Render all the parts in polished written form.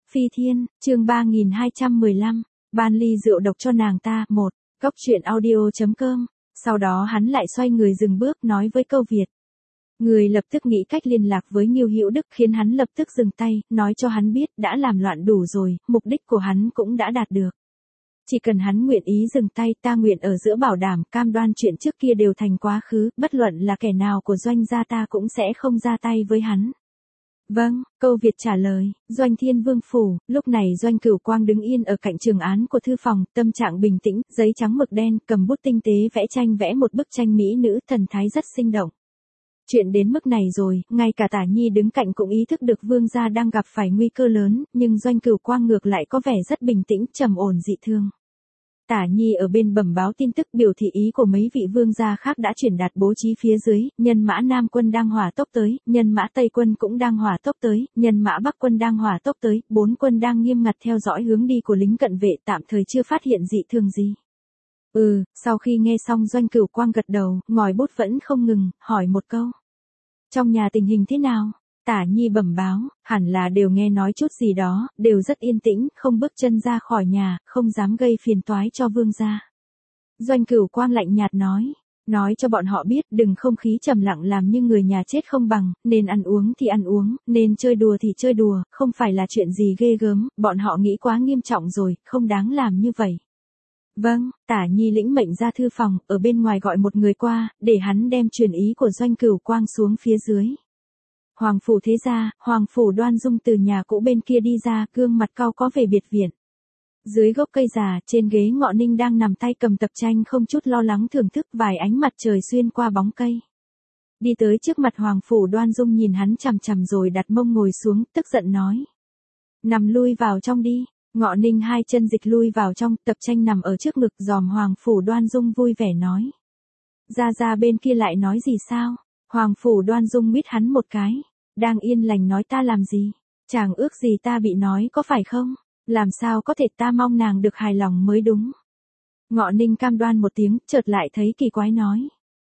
Phi Thiên, chương 3215, ban ly rượu độc cho nàng ta, một, Cốc truyện audio.com, sau đó hắn lại xoay người dừng bước nói với Câu Việt. Người lập tức nghĩ cách liên lạc với Ngưu Hữu Đức khiến hắn lập tức dừng tay, nói cho hắn biết đã làm loạn đủ rồi, mục đích của hắn cũng đã đạt được. Chỉ cần hắn nguyện ý dừng tay, ta nguyện ở giữa bảo đảm, cam đoan chuyện trước kia đều thành quá khứ, bất luận là kẻ nào của Doanh gia ta cũng sẽ không ra tay với hắn. Vâng, Câu Việt trả lời. Doanh Thiên Vương phủ, lúc này Doanh Cửu Quang đứng yên ở cạnh trường án của thư phòng, tâm trạng bình tĩnh, giấy trắng mực đen, cầm bút tinh tế vẽ một bức tranh mỹ nữ, thần thái rất sinh động. Chuyện đến mức này rồi, ngay cả Tả Nhi đứng cạnh cũng ý thức được Vương gia đang gặp phải nguy cơ lớn, nhưng Doanh Cửu Quang ngược lại có vẻ rất bình tĩnh, trầm ổn dị thường. Tả Nhi ở bên bẩm báo tin tức, biểu thị ý của mấy vị vương gia khác đã chuyển đạt bố trí phía dưới, nhân mã Nam quân đang hỏa tốc tới, nhân mã Tây quân cũng đang hỏa tốc tới, nhân mã Bắc quân đang hỏa tốc tới, 4 quân đang nghiêm ngặt theo dõi hướng đi của lính cận vệ, tạm thời chưa phát hiện dị thường gì. Sau khi nghe xong Doanh Cửu Quang gật đầu, ngòi bút vẫn không ngừng, hỏi một câu. Trong nhà tình hình thế nào? Tả Nhi bẩm báo, hẳn là đều nghe nói chút gì đó, đều rất yên tĩnh, không bước chân ra khỏi nhà, không dám gây phiền toái cho vương gia. Doanh Cửu Quang lạnh nhạt nói cho bọn họ biết đừng không khí trầm lặng làm như người nhà chết không bằng, nên ăn uống thì ăn uống, nên chơi đùa thì chơi đùa, không phải là chuyện gì ghê gớm, bọn họ nghĩ quá nghiêm trọng rồi, không đáng làm như vậy. Vâng, Tả Nhi lĩnh mệnh ra thư phòng, ở bên ngoài gọi một người qua, để hắn đem truyền ý của Doanh Cửu Quang xuống phía dưới. Hoàng phủ thế gia, Hoàng phủ Đoan Dung từ nhà cũ bên kia đi ra, gương mặt cau có về biệt viện. Dưới gốc cây già, trên ghế Ngọ Ninh đang nằm tay cầm tập tranh không chút lo lắng thưởng thức vài ánh mặt trời xuyên qua bóng cây. Đi tới trước mặt Hoàng phủ Đoan Dung nhìn hắn chằm chằm rồi đặt mông ngồi xuống, tức giận nói. Nằm lui vào trong đi. Ngọ Ninh hai chân dịch lui vào trong, tập tranh nằm ở trước ngực, dòm Hoàng phủ Đoan Dung vui vẻ nói. Ra bên kia lại nói gì sao? Hoàng phủ Đoan Dung mít hắn một cái. Đang yên lành nói ta làm gì? Chàng ước gì ta bị nói có phải không? Làm sao có thể, ta mong nàng được hài lòng mới đúng. Ngọ Ninh cam đoan một tiếng, chợt lại thấy kỳ quái nói.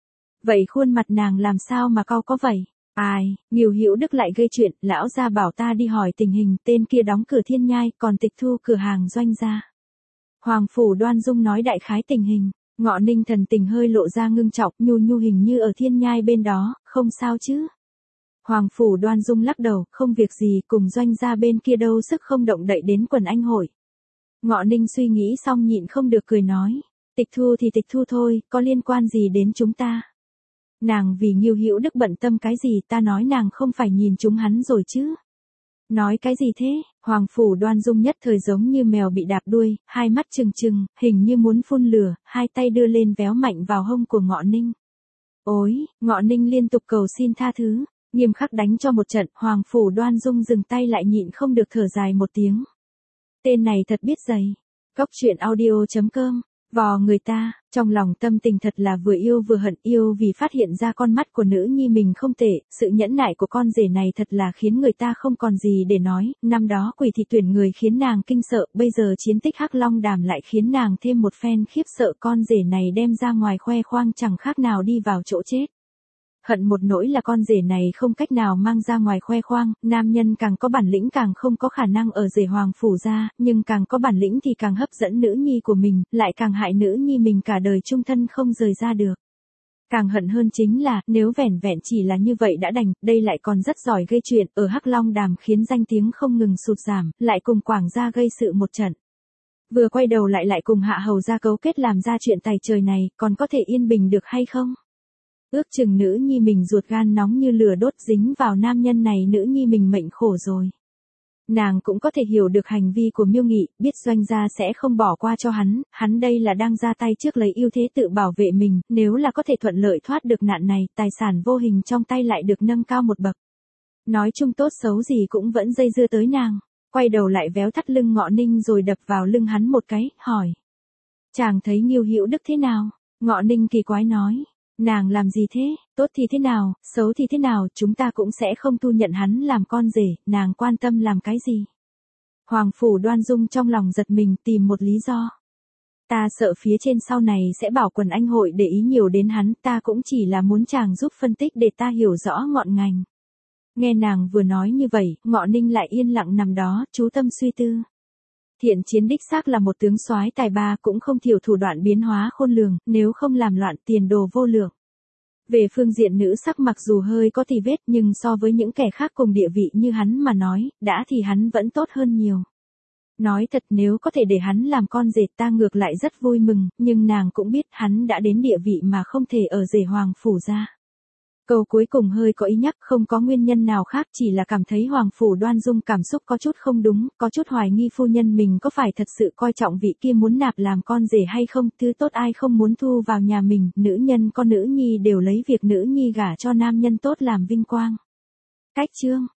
Vậy khuôn mặt nàng làm sao mà cau có vậy? Ai, Ngưu Hữu Đức lại gây chuyện, lão gia bảo ta đi hỏi tình hình, tên kia đóng cửa Thiên Nhai, còn tịch thu cửa hàng Doanh gia. Hoàng phủ Đoan Dung nói đại khái tình hình, Ngọ Ninh thần tình hơi lộ ra ngưng trọng, nhu hình như ở Thiên Nhai bên đó, không sao chứ? Hoàng phủ Đoan Dung lắc đầu, không việc gì, cùng Doanh gia bên kia đâu sức không động đậy đến quần anh hội. Ngọ Ninh suy nghĩ xong nhịn không được cười nói, tịch thu thì tịch thu thôi, có liên quan gì đến chúng ta? Nàng vì Ngưu Hữu Đức bận tâm cái gì, ta nói nàng không phải nhìn chúng hắn rồi chứ? Nói cái gì thế? Hoàng phủ Đoan Dung nhất thời giống như mèo bị đạp đuôi, hai mắt trừng, hình như muốn phun lửa, hai tay đưa lên véo mạnh vào hông của Ngọ Ninh. Ôi, Ngọ Ninh liên tục cầu xin tha thứ, nghiêm khắc đánh cho một trận, Hoàng phủ Đoan Dung dừng tay lại nhịn không được thở dài một tiếng. Tên này thật biết dày. Cốc truyện audio.com, vò người ta, trong lòng tâm tình thật là vừa yêu vừa hận, yêu vì phát hiện ra con mắt của nữ nhi mình không tệ, sự nhẫn nại của con rể này thật là khiến người ta không còn gì để nói, năm đó Quỷ Thị tuyển người khiến nàng kinh sợ, bây giờ chiến tích Hắc Long Đàm lại khiến nàng thêm một phen khiếp sợ, con rể này đem ra ngoài khoe khoang chẳng khác nào đi vào chỗ chết. Hận một nỗi là con rể này không cách nào mang ra ngoài khoe khoang, nam nhân càng có bản lĩnh càng không có khả năng ở rể Hoàng phủ ra, nhưng càng có bản lĩnh thì càng hấp dẫn nữ nhi của mình, lại càng hại nữ nhi mình cả đời chung thân không rời ra được. Càng hận hơn chính là, nếu vẻn vẹn chỉ là như vậy đã đành, đây lại còn rất giỏi gây chuyện, ở Hắc Long Đàm khiến danh tiếng không ngừng sụt giảm, lại cùng Quảng gia gây sự một trận. Vừa quay đầu lại cùng Hạ Hầu gia cấu kết làm ra chuyện tày trời này, còn có thể yên bình được hay không? Ước chừng nữ nhi mình ruột gan nóng như lửa đốt, dính vào nam nhân này nữ nhi mình mệnh khổ rồi. Nàng cũng có thể hiểu được hành vi của Miêu Nghị, biết Doanh gia sẽ không bỏ qua cho hắn đây là đang ra tay trước lấy ưu thế tự bảo vệ mình, nếu là có thể thuận lợi thoát được nạn này, tài sản vô hình trong tay lại được nâng cao một bậc. Nói chung tốt xấu gì cũng vẫn dây dưa tới nàng, quay đầu lại véo thắt lưng Ngọ Ninh rồi đập vào lưng hắn một cái, hỏi. Chàng thấy Ngưu Hữu Đức thế nào? Ngọ Ninh kỳ quái nói. Nàng làm gì thế, tốt thì thế nào, xấu thì thế nào, chúng ta cũng sẽ không thu nhận hắn làm con rể, nàng quan tâm làm cái gì? Hoàng phủ Đoan Dung trong lòng giật mình tìm một lý do. Ta sợ phía trên sau này sẽ bảo quần anh hội để ý nhiều đến hắn, ta cũng chỉ là muốn chàng giúp phân tích để ta hiểu rõ ngọn ngành. Nghe nàng vừa nói như vậy, Ngọ Ninh lại yên lặng nằm đó, chú tâm suy tư. Thiện Chiến đích xác là một tướng soái tài ba, cũng không thiểu thủ đoạn biến hóa khôn lường, nếu không làm loạn tiền đồ vô lượng. Về phương diện nữ sắc mặc dù hơi có tì vết nhưng so với những kẻ khác cùng địa vị như hắn mà nói, đã thì hắn vẫn tốt hơn nhiều. Nói thật, nếu có thể để hắn làm con rể ta ngược lại rất vui mừng, nhưng nàng cũng biết hắn đã đến địa vị mà không thể ở rể hoàng phủ ra. Câu cuối cùng hơi có ý nhắc, không có nguyên nhân nào khác, chỉ là cảm thấy hoàng phủ Đoan Dung cảm xúc có chút không đúng, có chút hoài nghi phu nhân mình có phải thật sự coi trọng vị kia muốn nạp làm con rể hay không, thứ tốt ai không muốn thu vào nhà mình, nữ nhân con nữ nhi đều lấy việc nữ nhi gả cho nam nhân tốt làm vinh quang. Cách chương